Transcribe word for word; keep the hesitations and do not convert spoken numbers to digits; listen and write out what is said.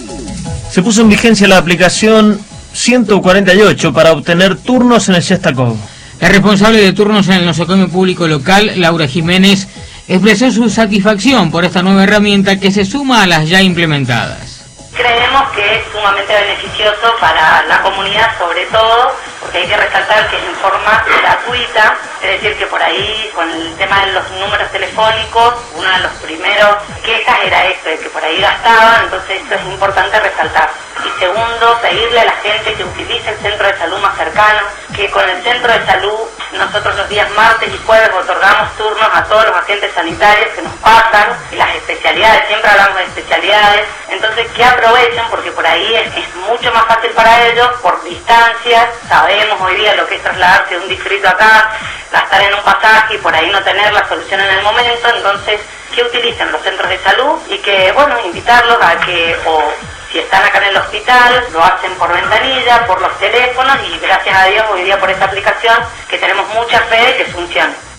Se puso en vigencia la aplicación ciento cuarenta y ocho para obtener turnos en el Shestakov. La responsable de turnos en el nosocomio público local, Laura Jiménez, expresó su satisfacción por esta nueva herramienta que se suma a las ya implementadas. Creemos que es sumamente beneficioso para la comunidad, sobre todo, porque hay que resaltar que es en forma gratuita, es decir, que por ahí, con el tema de los números telefónicos, una de los primeros quejas era esto, de que por ahí gastaban, entonces esto es importante resaltar. Y segundo, pedirle a la gente que utilice el centro de salud más cercano, que con el centro de salud nosotros los días martes y jueves otorgamos turnos a todos los agentes sanitarios que nos pasan, y las especialidades, siempre hablamos de especialidades, entonces que aprovechen porque por ahí es, es mucho más fácil para ellos, por distancias, sabemos hoy día lo que es trasladarse de un distrito acá, gastar en un pasaje y por ahí no tener la solución en el momento, entonces que utilicen los centros de salud y que, bueno, invitarlos a que, o si están acá en el hospital, lo hacen por ventanilla, por los teléfonos y gracias a Dios hoy día por esta aplicación que tenemos mucha fe de que funcione.